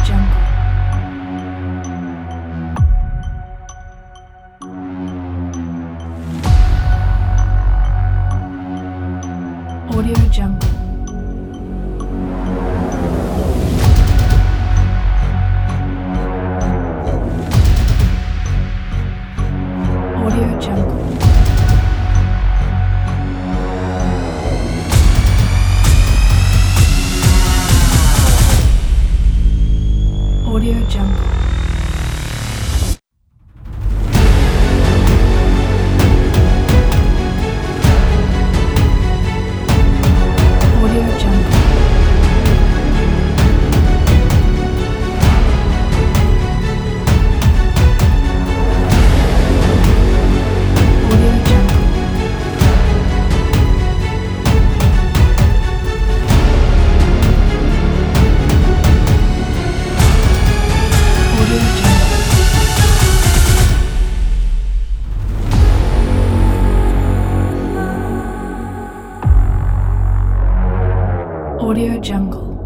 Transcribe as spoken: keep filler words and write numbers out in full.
Jungle. Audio Jungle. Audio Jungle. Audio Jungle. Audio Jungle. Audio Jungle. Audio Jungle. Audio Jungle.